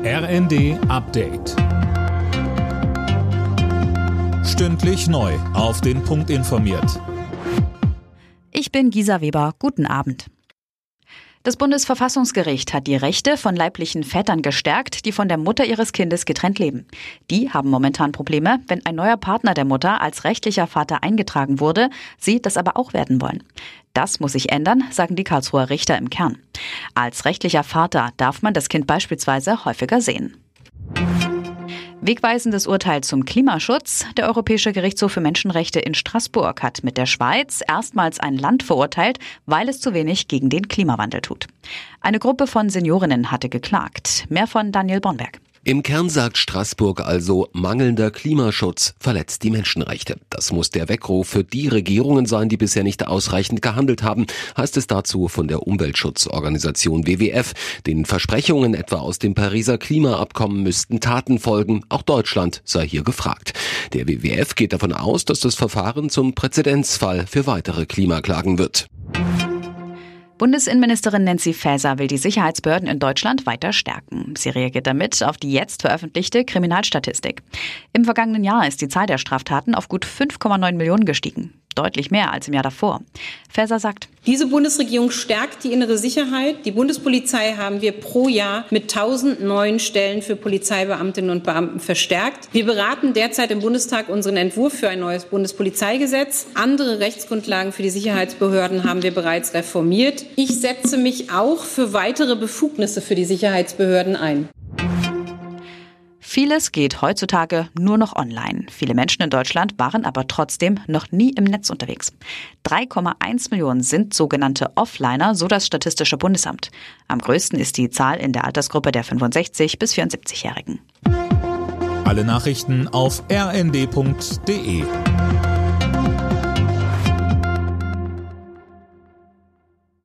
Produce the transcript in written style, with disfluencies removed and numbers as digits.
RND Update. Stündlich neu auf den Punkt informiert. Ich bin Gisa Weber. Guten Abend. Das Bundesverfassungsgericht hat die Rechte von leiblichen Vätern gestärkt, die von der Mutter ihres Kindes getrennt leben. Die haben momentan Probleme, wenn ein neuer Partner der Mutter als rechtlicher Vater eingetragen wurde, sie das aber auch werden wollen. Das muss sich ändern, sagen die Karlsruher Richter im Kern. Als rechtlicher Vater darf man das Kind beispielsweise häufiger sehen. Wegweisendes Urteil zum Klimaschutz. Der Europäische Gerichtshof für Menschenrechte in Straßburg hat mit der Schweiz erstmals ein Land verurteilt, weil es zu wenig gegen den Klimawandel tut. Eine Gruppe von Seniorinnen hatte geklagt. Mehr von Daniel Bornberg. Im Kern sagt Straßburg also, mangelnder Klimaschutz verletzt die Menschenrechte. Das muss der Weckruf für die Regierungen sein, die bisher nicht ausreichend gehandelt haben, heißt es dazu von der Umweltschutzorganisation WWF. Den Versprechungen etwa aus dem Pariser Klimaabkommen müssten Taten folgen. Auch Deutschland sei hier gefragt. Der WWF geht davon aus, dass das Verfahren zum Präzedenzfall für weitere Klimaklagen wird. Bundesinnenministerin Nancy Faeser will die Sicherheitsbehörden in Deutschland weiter stärken. Sie reagiert damit auf die jetzt veröffentlichte Kriminalstatistik. Im vergangenen Jahr ist die Zahl der Straftaten auf gut 5,9 Millionen gestiegen. Deutlich mehr als im Jahr davor. Faeser sagt: Diese Bundesregierung stärkt die innere Sicherheit. Die Bundespolizei haben wir pro Jahr mit 1000 neuen Stellen für Polizeibeamtinnen und Beamten verstärkt. Wir beraten derzeit im Bundestag unseren Entwurf für ein neues Bundespolizeigesetz. Andere Rechtsgrundlagen für die Sicherheitsbehörden haben wir bereits reformiert. Ich setze mich auch für weitere Befugnisse für die Sicherheitsbehörden ein. Vieles geht heutzutage nur noch online. Viele Menschen in Deutschland waren aber trotzdem noch nie im Netz unterwegs. 3,1 Millionen sind sogenannte Offliner, so das Statistische Bundesamt. Am größten ist die Zahl in der Altersgruppe der 65- bis 74-Jährigen. Alle Nachrichten auf rnd.de.